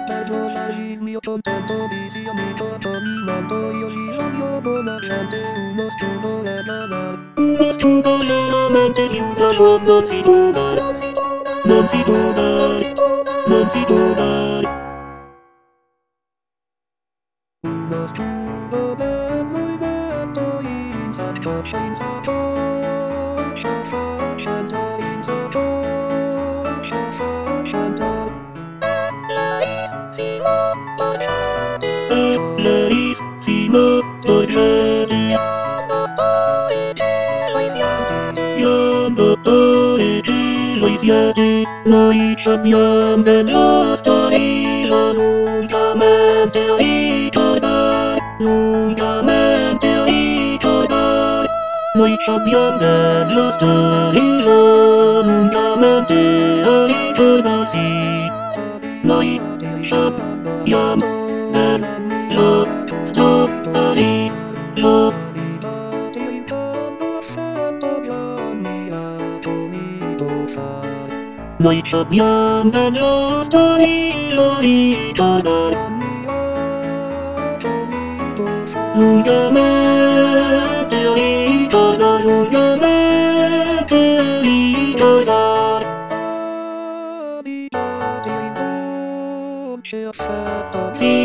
perdo allí mio contento vicio mi caminando io giro volante uno scudo le ganar. Uno scudo le mente di un giorno non si dona, non si dona, non si dona. Uno scudo del movimento insensato, insensato, insensato, insensato. Bellissimo progetto, noi abbiamo della storia lungamente ricordare, lungamente ricordare. Noi abbiamo della storia lungamente ricordarsi. Noi abbiamo della storia. Noi abbiamo della storia ricordare, lungamente ricordare, lungamente ricordare. Abitate in voce affetto.